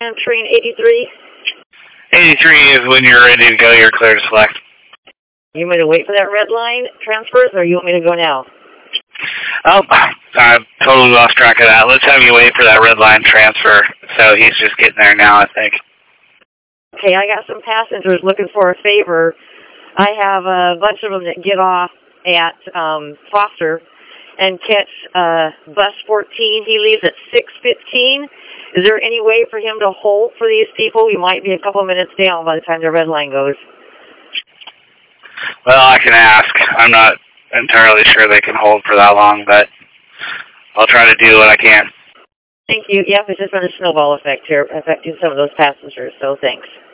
train 83. 83 is when you're ready to go. You're clear to select. You want me to wait for that red line transfers, or you want me to go now? Oh, I've totally lost track of that. Let's have you wait for that red line transfer. So he's just getting there now, I think. Okay, I got some passengers looking for a favor. I have a bunch of them that get off at Foster and catch bus 14. He leaves at 6:15. Is there any way for him to hold for these people? We might be a couple minutes down by the time the red line goes. Well, I can ask. I'm not entirely sure they can hold for that long, but I'll try to do what I can. Thank you. Yep, it's just been a snowball effect here, affecting some of those passengers, so thanks.